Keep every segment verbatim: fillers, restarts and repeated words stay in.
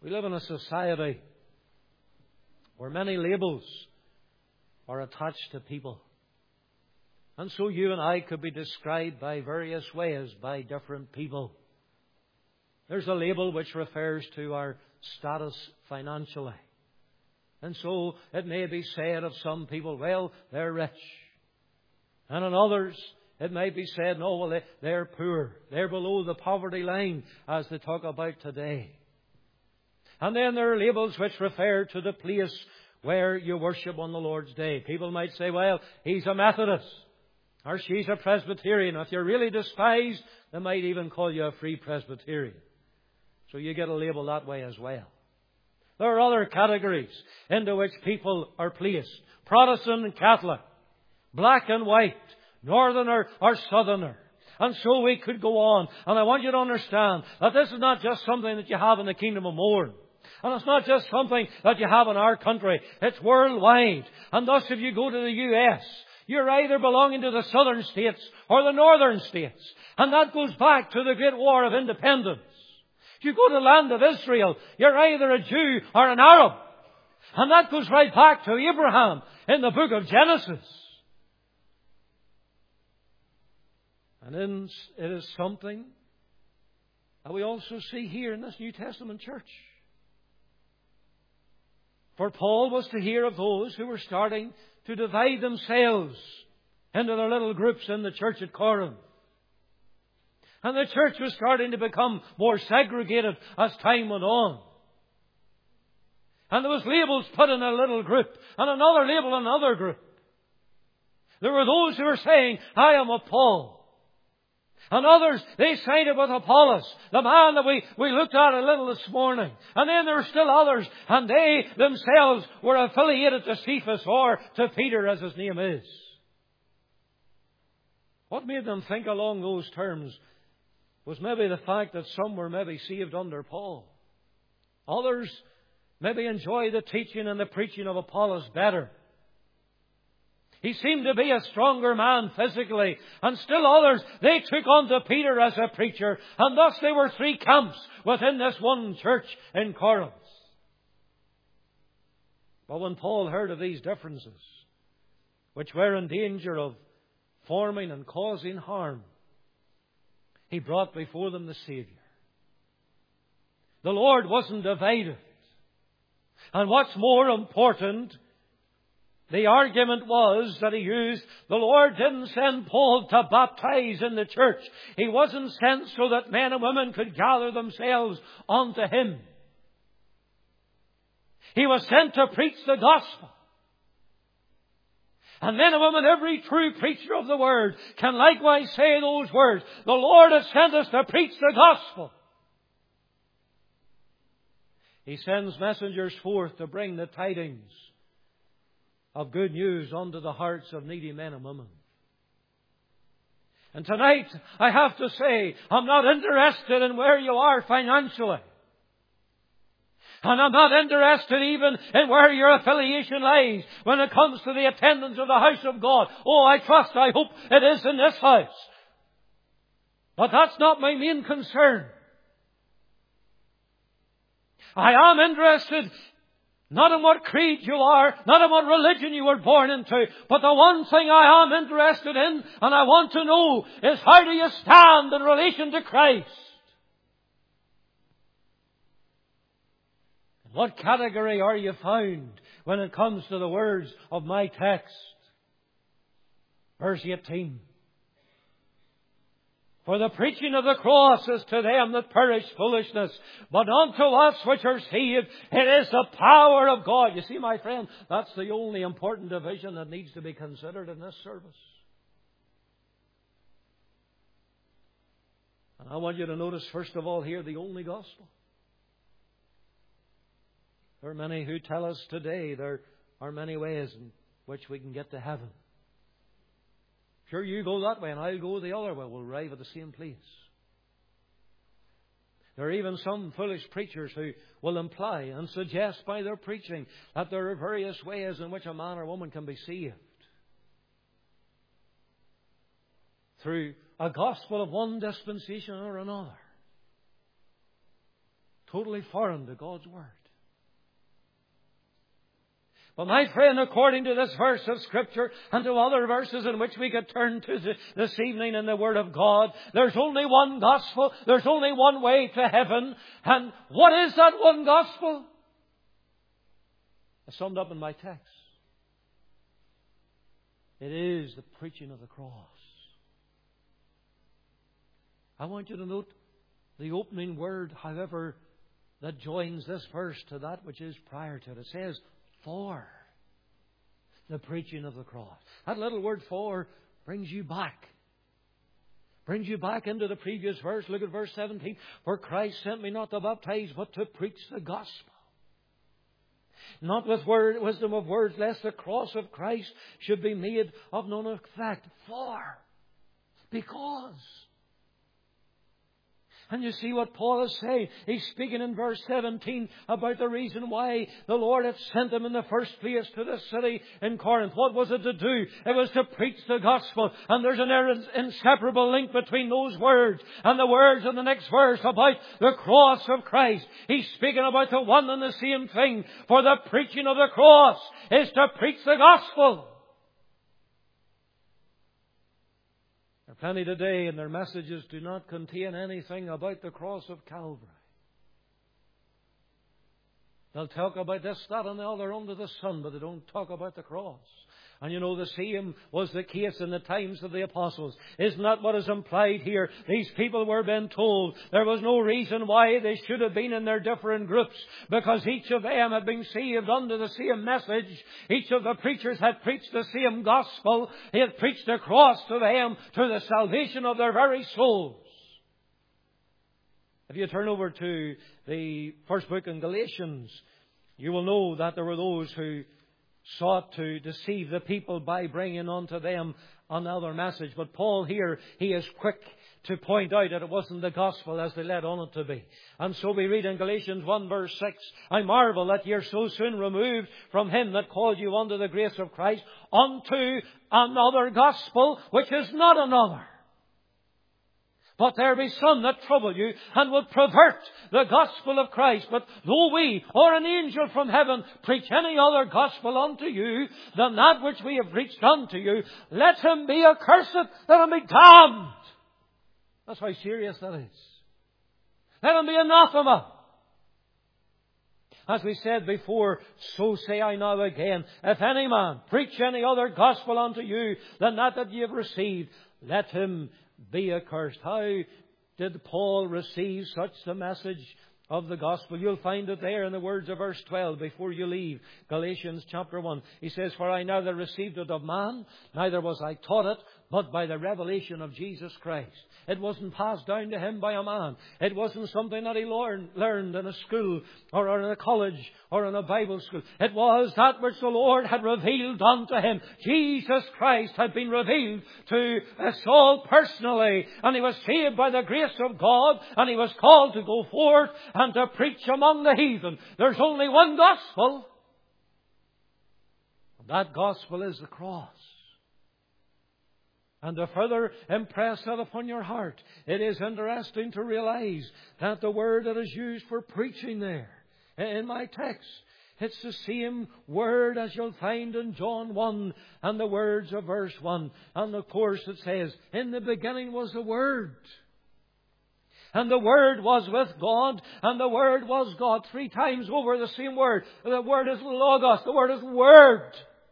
We live in a society where many labels are attached to people. And so you and I could be described by various ways by different people. There's a label which refers to our status financially. And so it may be said of some people, well, they're rich. And in others, it may be said, no, well, they, they're poor. They're below the poverty line, as they talk about today. And then there are labels which refer to the place where you worship on the Lord's Day. People might say, well, he's a Methodist, or she's a Presbyterian. If you're really despised, they might even call you a Free Presbyterian. So you get a label that way as well. There are other categories into which people are placed. Protestant and Catholic, black and white, northerner or southerner. And so we could go on. And I want you to understand that this is not just something that you have in the Kingdom of Mourne. And it's not just something that you have in our country. It's worldwide. And thus if you go to the U S, you're either belonging to the southern states or the northern states. And that goes back to the Great War of Independence. If you go to the land of Israel, you're either a Jew or an Arab. And that goes right back to Abraham in the book of Genesis. And then it is something that we also see here in this New Testament church. For Paul was to hear of those who were starting to divide themselves into their little groups in the church at Corinth. And the church was starting to become more segregated as time went on. And there was labels put in a little group, and another label in another group. There were those who were saying, I am of Paul. And others, they sided with Apollos, the man that we, we looked at a little this morning. And then there were still others, and they themselves were affiliated to Cephas or to Peter, as his name is. What made them think along those terms was maybe the fact that some were maybe saved under Paul. Others maybe enjoyed the teaching and the preaching of Apollos better. He seemed to be a stronger man physically. And still others, they took on to Peter as a preacher. And thus there were three camps within this one church in Corinth. But when Paul heard of these differences, which were in danger of forming and causing harm, he brought before them the Savior. The Lord wasn't divided. And what's more important, the argument was that he used, the Lord didn't send Paul to baptize in the church. He wasn't sent so that men and women could gather themselves unto him. He was sent to preach the gospel. And men and women, every true preacher of the word can likewise say those words. The Lord has sent us to preach the gospel. He sends messengers forth to bring the tidings of good news unto the hearts of needy men and women. And tonight, I have to say, I'm not interested in where you are financially. And I'm not interested even in where your affiliation lies when it comes to the attendance of the house of God. Oh, I trust, I hope it is in this house. But that's not my main concern. I am interested not in what creed you are, not in what religion you were born into, but the one thing I am interested in, and I want to know, is how do you stand in relation to Christ? What category are you found when it comes to the words of my text? Verse eighteen. For the preaching of the cross is to them that perish foolishness, but unto us which are saved, it is the power of God. You see, my friend, that's the only important division that needs to be considered in this service. And I want you to notice, first of all, here, the only gospel. There are many who tell us today there are many ways in which we can get to heaven. Sure, you go that way and I'll go the other way. We'll arrive at the same place. There are even some foolish preachers who will imply and suggest by their preaching that there are various ways in which a man or woman can be saved. Through a gospel of one dispensation or another. totally foreign to God's Word. But my friend, according to this verse of Scripture and to other verses in which we could turn to this evening in the Word of God, there's only one gospel. There's only one way to heaven. And what is that one gospel? It's summed up in my text. It is the preaching of the cross. I want you to note the opening word, however, that joins this verse to that which is prior to it. It says, for the preaching of the cross. That little word for brings you back. Brings you back into the previous verse. Look at verse seventeen. For Christ sent me not to baptize, but to preach the gospel. Not with word, wisdom of words, lest the cross of Christ should be made of none effect. For. Because. And you see what Paul is saying. He's speaking in verse seventeen about the reason why the Lord had sent him in the first place to the city in Corinth. What was it to do? It was to preach the gospel. And there's an inseparable link between those words and the words in the next verse about the cross of Christ. He's speaking about the one and the same thing. For the preaching of the cross is to preach the gospel. There are plenty today, and their messages do not contain anything about the cross of Calvary. They'll talk about this, that, and the other under the sun, but they don't talk about the cross. And you know, the same was the case in the times of the apostles. Isn't that what is implied here? These people were being told there was no reason why they should have been in their different groups, because each of them had been saved under the same message. Each of the preachers had preached the same gospel. He had preached the cross to them to the salvation of their very souls. If you turn over to the first book in Galatians, you will know that there were those who sought to deceive the people by bringing unto them another message. But Paul here, he is quick to point out that it wasn't the gospel as they led on it to be. And so we read in Galatians one verse six, I marvel that ye are so soon removed from him that called you unto the grace of Christ unto another gospel, which is not another. But there be some that trouble you and would pervert the gospel of Christ. But though we or an angel from heaven preach any other gospel unto you than that which we have preached unto you, let him be accursed, let him be damned. That's how serious that is. Let him be anathema. As we said before, so say I now again, if any man preach any other gospel unto you than that that ye have received, let him be accursed. How did Paul receive such the message of the gospel? You'll find it there in the words of verse twelve before you leave Galatians chapter one. He says, for I neither received it of man, neither was I taught it, but by the revelation of Jesus Christ. It wasn't passed down to him by a man. It wasn't something that he learned, learned in a school or in a college or in a Bible school. It was that which the Lord had revealed unto him. Jesus Christ had been revealed to Saul personally, and he was saved by the grace of God, and he was called to go forth and to preach among the heathen. There's only one gospel. And that gospel is the cross. And to further impress that upon your heart, it is interesting to realize that the word that is used for preaching there in my text, it's the same word as you'll find in John one and the words of verse one. And of course it says, in the beginning was the Word. And the Word was with God, and the Word was God. Three times over the same word. The word is Logos. The word is Word.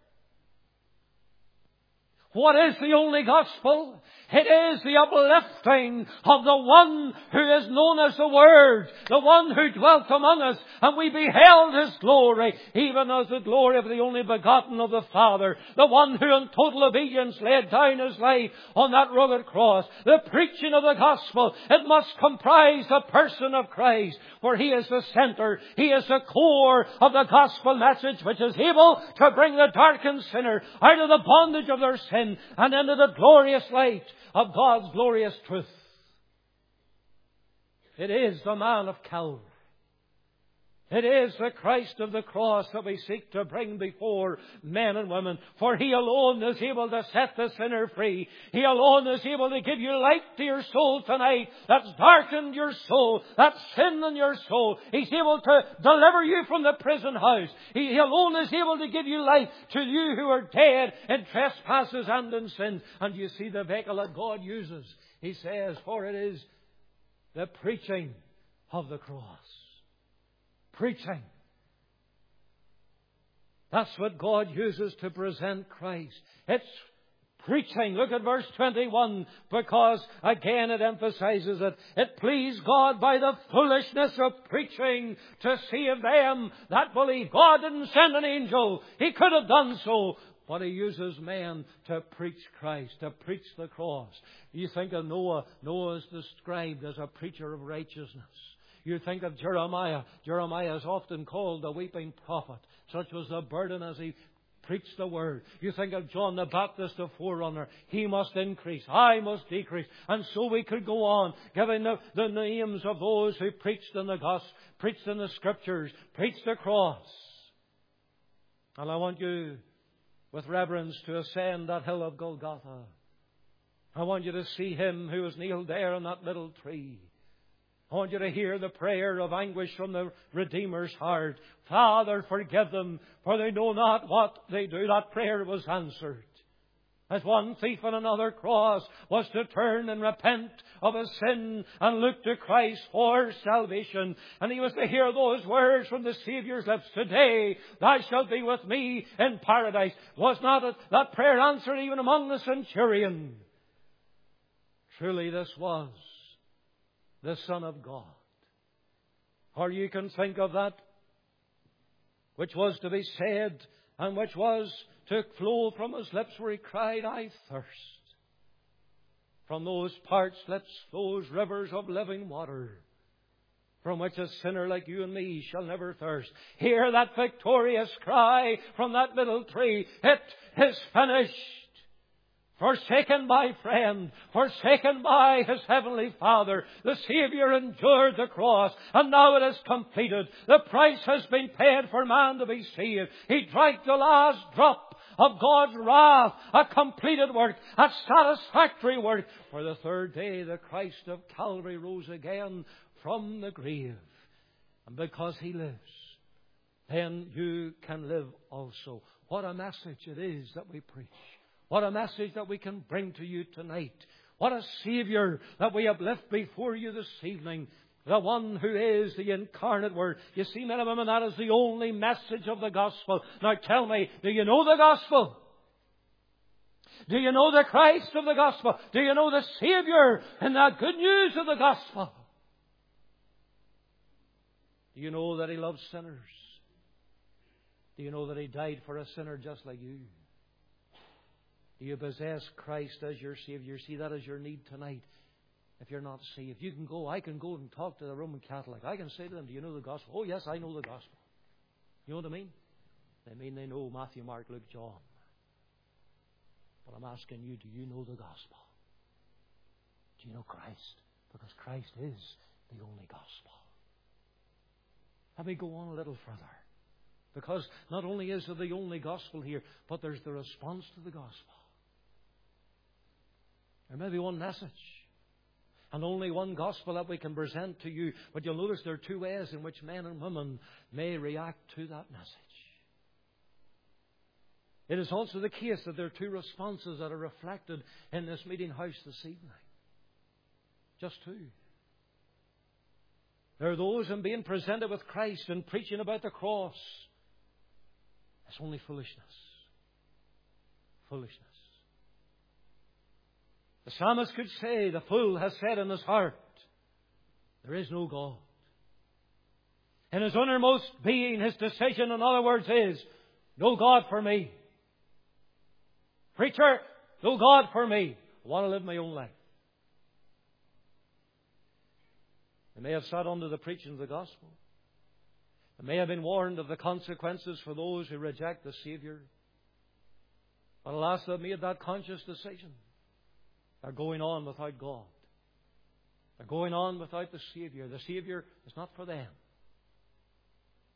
What is the only gospel? It is the uplifting of the one who is known as the Word, the one who dwelt among us, and we beheld His glory, even as the glory of the only begotten of the Father, the one who in total obedience laid down His life on that rugged cross. The preaching of the gospel, it must comprise the person of Christ, for He is the center, He is the core of the gospel message, which is able to bring the darkened sinner out of the bondage of their sin and into the glorious light of God's glorious truth. It is the man of Calvary. It is the Christ of the cross that we seek to bring before men and women. For He alone is able to set the sinner free. He alone is able to give you light to your soul tonight that's darkened your soul, that's sin in your soul. He's able to deliver you from the prison house. He, he alone is able to give you life to you who are dead in trespasses and in sins. And you see the vehicle that God uses. He says, for it is the preaching of the cross. Preaching. That's what God uses to present Christ. It's preaching. Look at verse twenty-one, because again it emphasizes it. It pleased God by the foolishness of preaching to save them that believe. God didn't send an angel. He could have done so. But He uses men to preach Christ, to preach the cross. You think of Noah. Noah is described as a preacher of righteousness. You think of Jeremiah. Jeremiah is often called the weeping prophet. Such was the burden as he preached the word. You think of John the Baptist, the forerunner. He must increase. I must decrease. And so we could go on, giving the, the names of those who preached in the gospel, preached in the Scriptures, preached the cross. And I want you, with reverence, to ascend that hill of Golgotha. I want you to see Him who was nailed there on that little tree. I want you to hear the prayer of anguish from the Redeemer's heart. Father, forgive them, for they know not what they do. That prayer was answered. As one thief on another cross was to turn and repent of his sin and look to Christ for salvation. And he was to hear those words from the Saviour's lips. Today thou shalt be with me in paradise. Was not that prayer answered even among the centurion? Truly this was the Son of God. Or you can think of that which was to be said and which was to flow from His lips where He cried, I thirst. From those parched lips flows rivers of living water, from which a sinner like you and me shall never thirst. Hear that victorious cry from that little tree. It is finished. Forsaken by friend, forsaken by His Heavenly Father, the Saviour endured the cross, and now it is completed. The price has been paid for man to be saved. He drank the last drop of God's wrath, a completed work, a satisfactory work. For the third day, the Christ of Calvary rose again from the grave. And because He lives, then you can live also. What a message it is that we preach. What a message that we can bring to you tonight. What a Saviour that we have left before you this evening. The one who is the incarnate Word. You see, men and women, that is the only message of the gospel. Now tell me, do you know the gospel? Do you know the Christ of the gospel? Do you know the Saviour and the good news of the gospel? Do you know that He loves sinners? Do you know that He died for a sinner just like you? Do you possess Christ as your Saviour? See, that is your need tonight. If you're not saved, you can go. I can go and talk to the Roman Catholic. I can say to them, do you know the gospel? Oh, yes, I know the gospel. You know what I mean? They mean they know Matthew, Mark, Luke, John. But I'm asking you, do you know the gospel? Do you know Christ? Because Christ is the only gospel. Let me go on a little further. Because not only is it the only gospel here, but there's the response to the gospel. There may be one message and only one gospel that we can present to you. But you'll notice there are two ways in which men and women may react to that message. It is also the case that there are two responses that are reflected in this meeting house this evening. Just two. There are those in being presented with Christ and preaching about the cross. It's only foolishness. Foolishness. The psalmist could say, the fool has said in his heart, there is no God. In his innermost being, his decision, in other words, is, no God for me. Preacher, no God for me. I want to live my own life. They may have sat under the preaching of the gospel. They may have been warned of the consequences for those who reject the Saviour. But alas, they've made that conscious decision. They're going on without God. They're going on without the Saviour. The Saviour is not for them.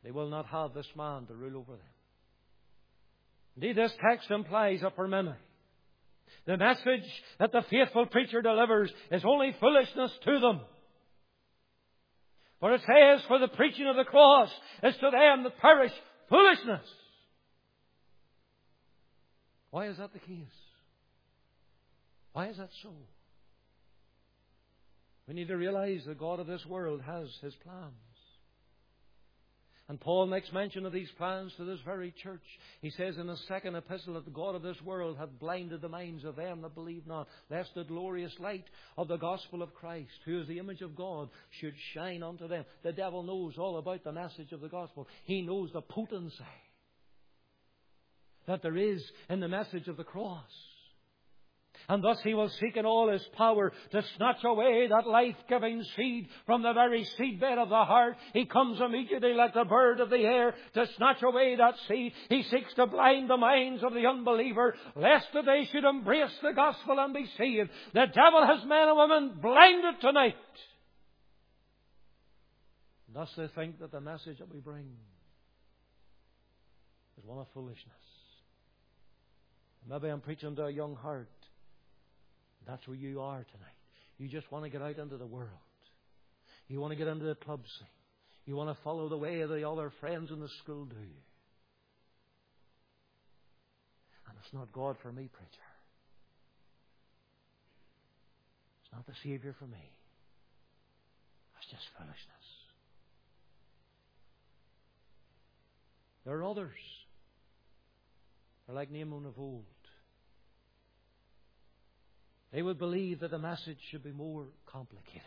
They will not have this man to rule over them. Indeed, this text implies upper memory. The message that the faithful preacher delivers is only foolishness to them. For it says, for the preaching of the cross is to them that perish foolishness. Why is that the case? Why is that so? We need to realize the God of this world has His plans. And Paul makes mention of these plans to this very church. He says in the second epistle that the God of this world hath blinded the minds of them that believe not, lest the glorious light of the gospel of Christ, who is the image of God, should shine unto them. The devil knows all about the message of the gospel. He knows the potency that there is in the message of the cross. And thus he will seek in all his power to snatch away that life-giving seed from the very seedbed of the heart. He comes immediately like the bird of the air to snatch away that seed. He seeks to blind the minds of the unbeliever, lest that they should embrace the gospel and be saved. The devil has men and women blinded tonight. Thus they think that the message that we bring is one of foolishness. Maybe I'm preaching to a young heart. That's where you are tonight. You just want to get out into the world. You want to get into the club scene. You want to follow the way the other friends in the school do. And it's not God for me, preacher. It's not the Savior for me. It's just foolishness. There are others. They're like Naaman of old. They would believe that the message should be more complicated.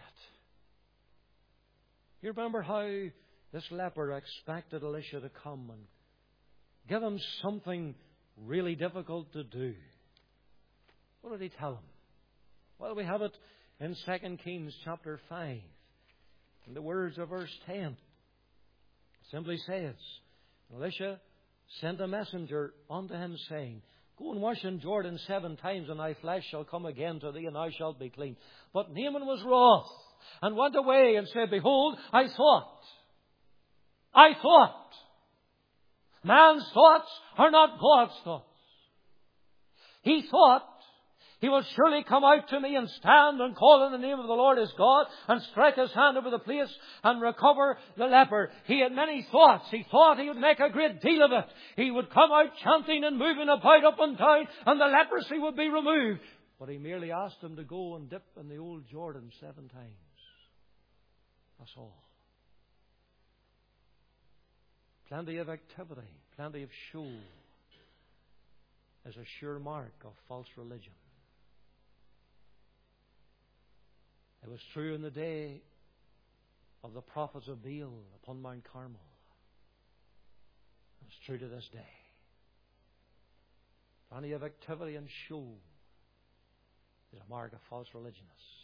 You remember how this leper expected Elisha to come and give him something really difficult to do. What did he tell him? Well, we have it in Second Kings chapter five. In the words of verse ten. It simply says, Elisha sent a messenger unto him, saying, Go and wash in Jordan seven times, and thy flesh shall come again to thee, and thou shalt be clean. But Naaman was wroth, and went away, and said, Behold, I thought. I thought. Man's thoughts are not God's thoughts. He thought, He will surely come out to me and stand and call on the name of the Lord his God and strike his hand over the place and recover the leper. He had many thoughts. He thought he would make a great deal of it. He would come out chanting and moving about up and down, and the leprosy would be removed. But he merely asked him to go and dip in the old Jordan seven times. That's all. Plenty of activity, plenty of show is a sure mark of false religion. It was true in the day of the prophets of Baal upon Mount Carmel. It's true to this day. Plenty of activity and show is a mark of false religionist.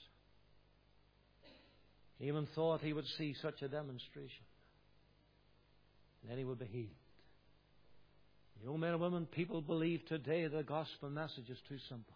He even thought he would see such a demonstration, and then he would be healed. You know, men and women, people believe today the gospel message is too simple.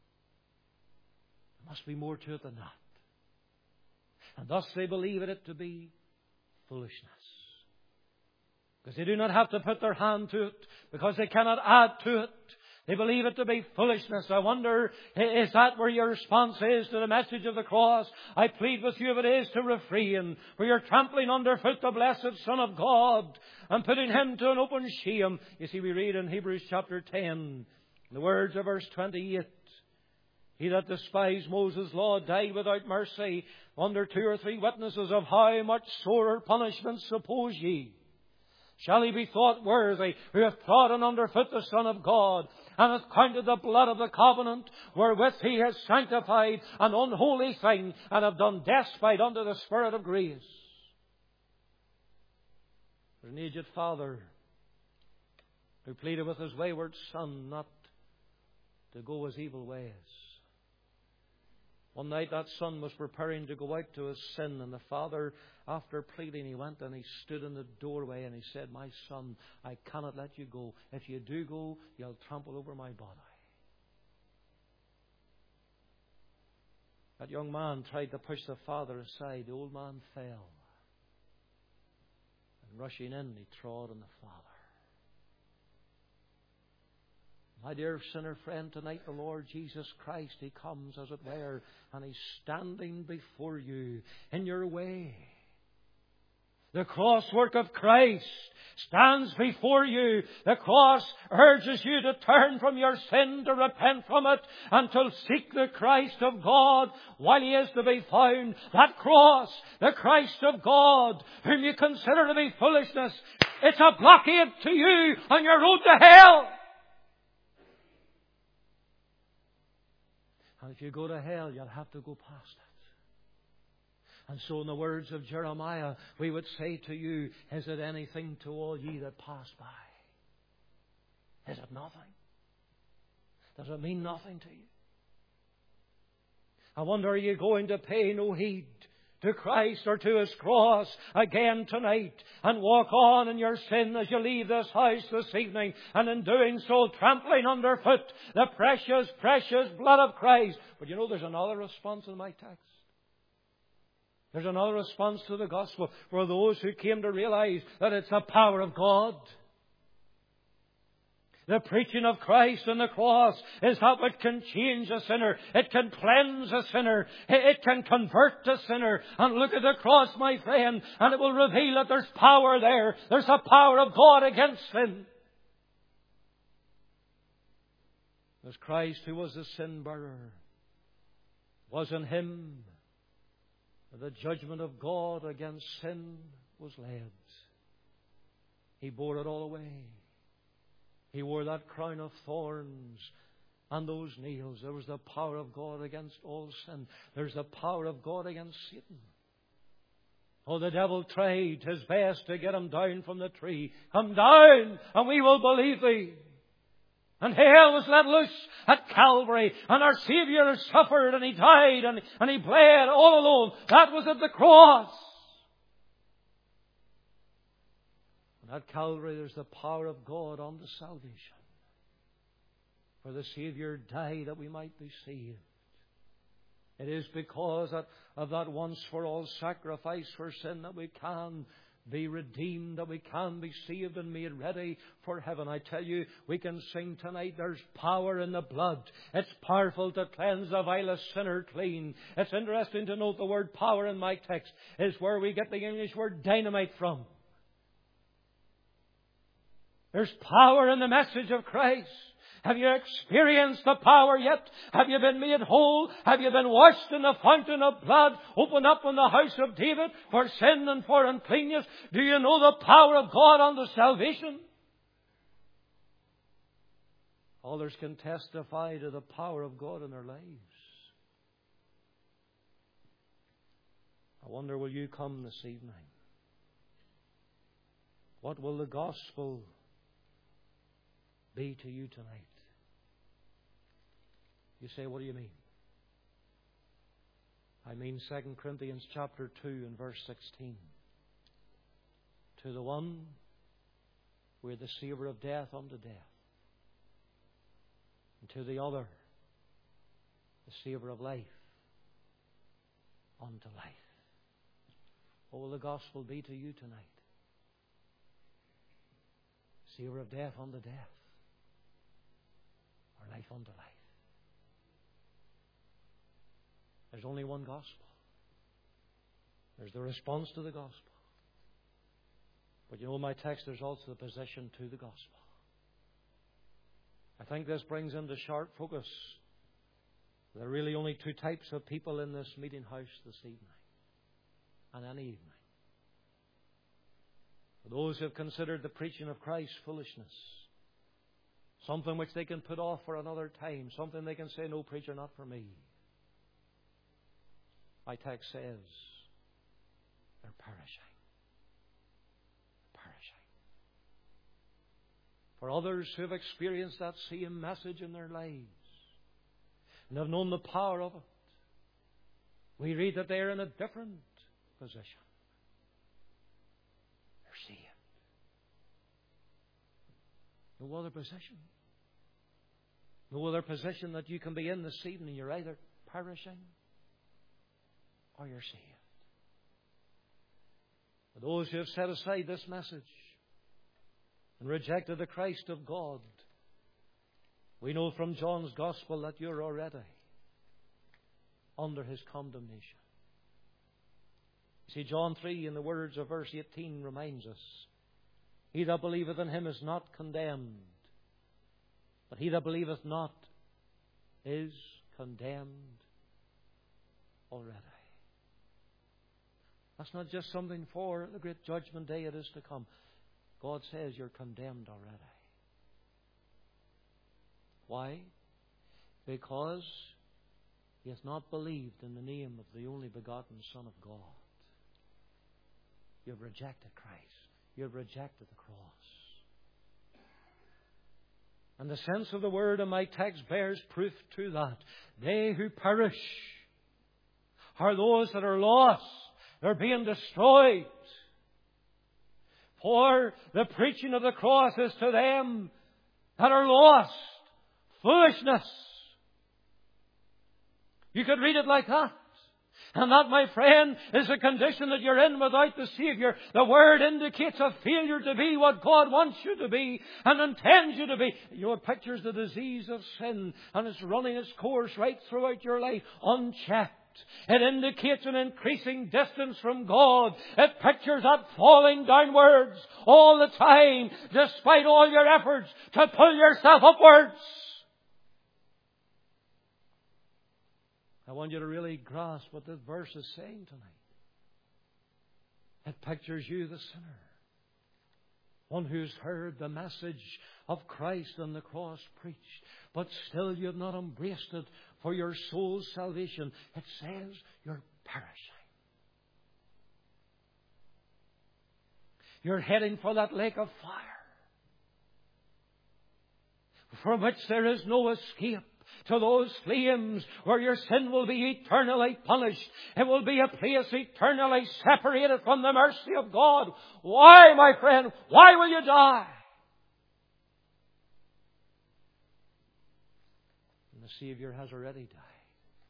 There must be more to it than that. And thus they believe it to be foolishness. Because they do not have to put their hand to it, because they cannot add to it. They believe it to be foolishness. I wonder, is that where your response is to the message of the cross? I plead with you, if it is, to refrain, for you're trampling underfoot the blessed Son of God and putting Him to an open shame. You see, we read in Hebrews chapter ten, the words of verse twenty-eight, He that despised Moses' law died without mercy under two or three witnesses. Of how much sorer punishment, suppose ye, shall he be thought worthy, who hath trodden underfoot the Son of God, and hath counted the blood of the covenant, wherewith he has sanctified an unholy thing, and have done despite unto the Spirit of grace. There's an aged father who pleaded with his wayward son not to go his evil ways. One night that son was preparing to go out to his sin, and the father, after pleading, he went and he stood in the doorway and he said, My son, I cannot let you go. If you do go, you'll trample over my body. That young man tried to push the father aside. The old man fell. And rushing in, he trod on the Father. My dear sinner friend, tonight the Lord Jesus Christ, He comes, as it were, and He's standing before you in your way. The cross work of Christ stands before you. The cross urges you to turn from your sin, to repent from it, and to seek the Christ of God while He is to be found. That cross, the Christ of God, whom you consider to be foolishness, it's a blockade to you on your road to hell. And if you go to hell, you'll have to go past it. And so in the words of Jeremiah, we would say to you, is it anything to all ye that pass by? Is it nothing? Does it mean nothing to you? I wonder, are you going to pay no heed to Christ or to His cross again tonight and walk on in your sin as you leave this house this evening, and in doing so trampling underfoot the precious, precious blood of Christ? But you know, there's another response in my text. There's another response to the gospel for those who came to realize that it's the power of God. The preaching of Christ and the cross is that which can change a sinner. It can cleanse a sinner. It can convert a sinner. And look at the cross, my friend, and it will reveal that there's power there. There's the power of God against sin. As Christ, who was the sin bearer, was in Him, the judgment of God against sin was laid. He bore it all away. He wore that crown of thorns and those nails. There was the power of God against all sin. There's the power of God against Satan. Oh, the devil tried his best to get Him down from the tree. Come down, and we will believe Thee. And hell was let loose at Calvary. And our Saviour suffered, and He died, and, and He bled all alone. That was at the cross. And at Calvary there's the power of God unto salvation. For the Saviour died that we might be saved. It is because of that once-for-all sacrifice for sin that we can be redeemed, that we can be saved and made ready for heaven. I tell you, we can sing tonight, there's power in the blood. It's powerful to cleanse the vilest sinner clean. It's interesting to note the word power in my text is where we get the English word dynamite from. There's power in the message of Christ. Have you experienced the power yet? Have you been made whole? Have you been washed in the fountain of blood opened up in the house of David for sin and for uncleanness? Do you know the power of God unto salvation? Others can testify to the power of God in their lives. I wonder, will you come this evening? What will the gospel be to you tonight? You say, what do you mean? I mean Second Corinthians chapter two and verse sixteen. To the one we're the savour of death unto death. And to the other the savour of life unto life. What will the gospel be to you tonight? Savour of death unto death, or life unto life. There's only one gospel. There's the response to the gospel. But you know, in my text, there's also the position to the gospel. I think this brings into sharp focus there are really only two types of people in this meeting house this evening, and any evening. For those who have considered the preaching of Christ foolishness, something which they can put off for another time, something they can say, no, preacher, not for me. My text says they're perishing. Perishing. For others who have experienced that same message in their lives and have known the power of it, we read that they are in a different position. They're saved. No other position. No other position that you can be in this evening. You're either perishing or you're saved. For those who have set aside this message and rejected the Christ of God, we know from John's Gospel that you're already under His condemnation. See, John three, in the words of verse eighteen, reminds us, he that believeth in Him is not condemned, but he that believeth not is condemned already. That's not just something for the great judgment day it is to come. God says you're condemned already. Why? Because he has not believed in the name of the only begotten Son of God. You've rejected Christ. You've rejected the cross. And the sense of the word in my text bears proof to that. They who perish are those that are lost. They're being destroyed. For the preaching of the cross is to them that are lost foolishness. You could read it like that. And that, my friend, is the condition that you're in without the Savior. The Word indicates a failure to be what God wants you to be and intends you to be. You know, it pictures the disease of sin, and it's running its course right throughout your life, unchecked. It indicates an increasing distance from God. It pictures that falling downwards all the time, despite all your efforts to pull yourself upwards. I want you to really grasp what this verse is saying tonight. It pictures you, the sinner, one who's heard the message of Christ and the cross preached, but still you have not embraced it for your soul's salvation. It says you're perishing. You're heading for that lake of fire, from which there is no escape. To those flames where your sin will be eternally punished. It will be a place eternally separated from the mercy of God. Why, my friend? Why will you die? And the Savior has already died.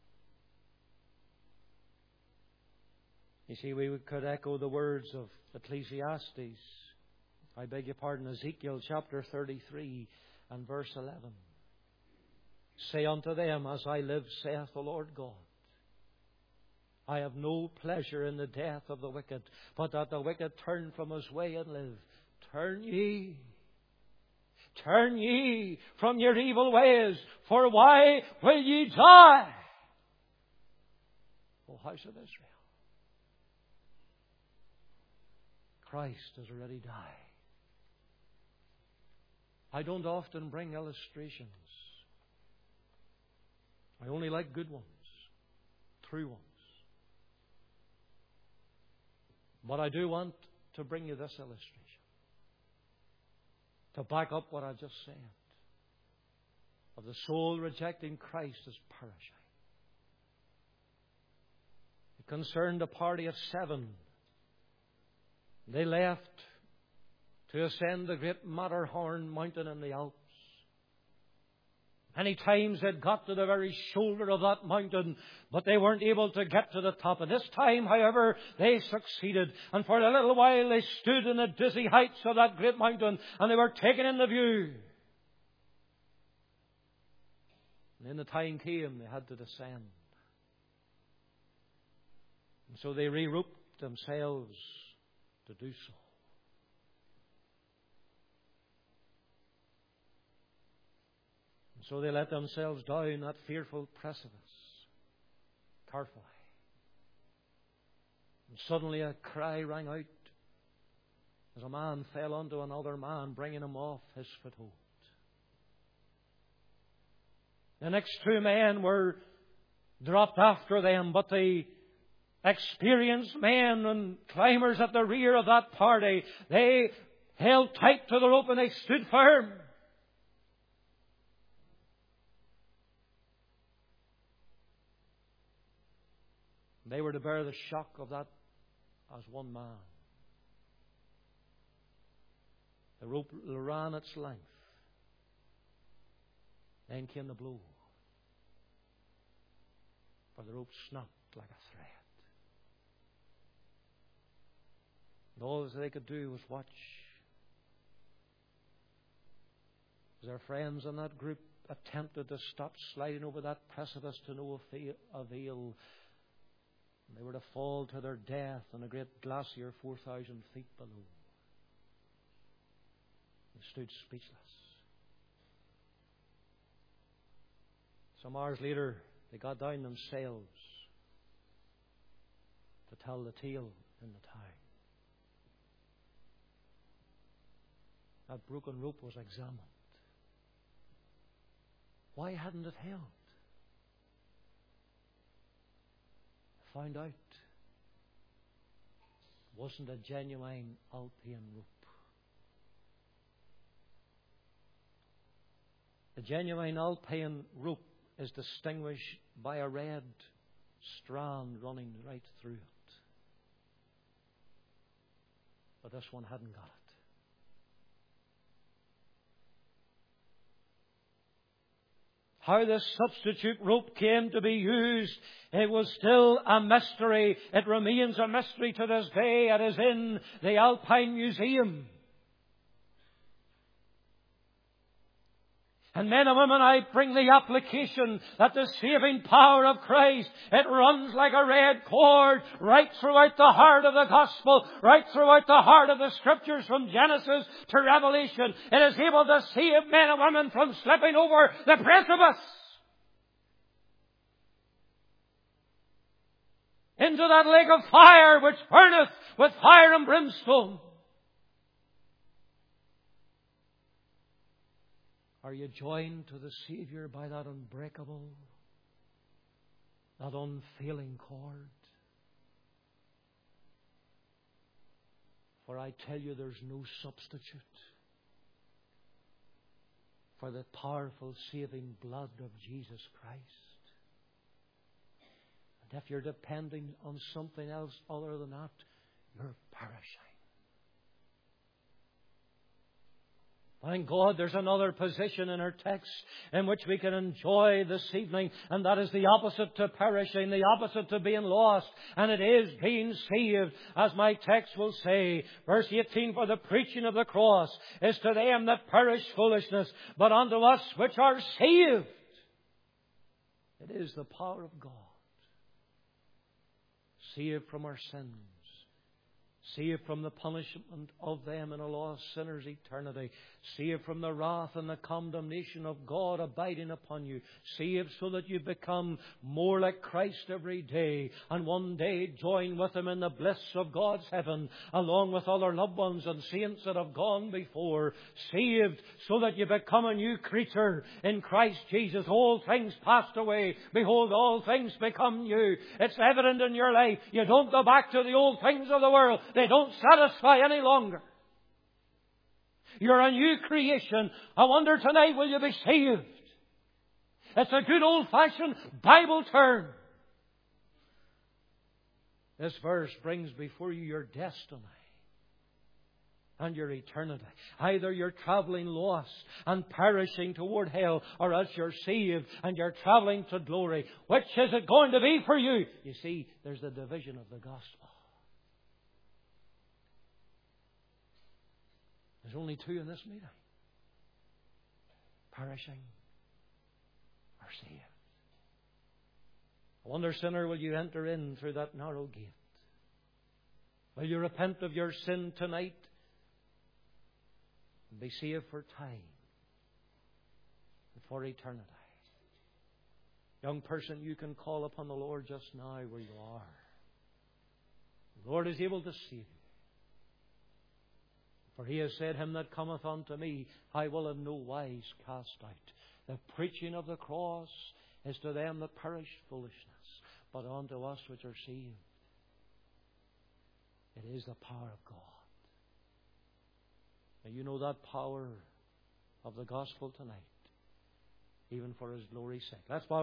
You see, we could echo the words of Ecclesiastes. I beg your pardon, Ezekiel chapter thirty-three and verse eleven. Say unto them, as I live, saith the Lord God, I have no pleasure in the death of the wicked, but that the wicked turn from his way and live. Turn ye, turn ye from your evil ways, for why will ye die? O house of Israel, Christ has already died. I don't often bring illustrations. I only like good ones, true ones. But I do want to bring you this illustration to back up what I just said of the soul rejecting Christ as perishing. It concerned a party of seven. They left to ascend the great Matterhorn mountain in the Alps. Many times they'd got to the very shoulder of that mountain, but they weren't able to get to the top. And this time, however, they succeeded. And for a little while they stood in the dizzy heights of that great mountain, and they were taken in the view. And then the time came, they had to descend. And so they regrouped themselves to do so. So they let themselves down that fearful precipice, carefully. And suddenly a cry rang out as a man fell onto another man, bringing him off his foothold. The next two men were dropped after them, but the experienced men and climbers at the rear of that party, they held tight to the rope and they stood firm. They were to bear the shock of that as one man. The rope ran its length. Then came the blow. For the rope snapped like a thread. All that they could do was watch. As their friends in that group attempted to stop sliding over that precipice to no avail, and they were to fall to their death on a great glacier four thousand feet below. They stood speechless. Some hours later, they got down themselves to tell the tale in the town. That broken rope was examined. Why hadn't it held? Found out it wasn't a genuine Alpine rope. The genuine Alpine rope is distinguished by a red strand running right through it. But this one hadn't got it. How this substitute rope came to be used, it was still a mystery. It remains a mystery to this day. It is in the Alpine Museum. And men and women, I bring the application that the saving power of Christ, it runs like a red cord right throughout the heart of the gospel, right throughout the heart of the Scriptures from Genesis to Revelation. It is able to save men and women from slipping over the precipice into that lake of fire which burneth with fire and brimstone. Are you joined to the Savior by that unbreakable, that unfailing cord? For I tell you, there's no substitute for the powerful saving blood of Jesus Christ. And if you're depending on something else other than that, you're perishing. Thank God there's another position in our text in which we can enjoy this evening, and that is the opposite to perishing, the opposite to being lost, and it is being saved, as my text will say. Verse eighteen, for the preaching of the cross is to them that perish foolishness, but unto us which are saved, it is the power of God. Saved from our sins. Saved from the punishment of them in a lost sinner's eternity. Saved from the wrath and the condemnation of God abiding upon you. Saved so that you become more like Christ every day. And one day join with Him in the bliss of God's heaven, along with other loved ones and saints that have gone before. Saved so that you become a new creature in Christ Jesus. All things passed away. Behold, all things become new. It's evident in your life. You don't go back to the old things of the world. They don't satisfy any longer. You're a new creation. I wonder tonight, will you be saved? It's a good old-fashioned Bible term. This verse brings before you your destiny and your eternity. Either you're travelling lost and perishing toward hell, or else you're saved and you're travelling to glory. Which is it going to be for you? You see, there's the division of the gospel. There's only two in this meeting. Perishing or saved. I wonder, sinner, will you enter in through that narrow gate? Will you repent of your sin tonight and be saved for time and for eternity? Young person, you can call upon the Lord just now where you are. The Lord is able to save you. For He has said, him that cometh unto me, I will in no wise cast out. The preaching of the cross is to them that perish foolishness, but unto us which are saved, it is the power of God. Now you know that power of the gospel tonight, even for His glory's sake. That's why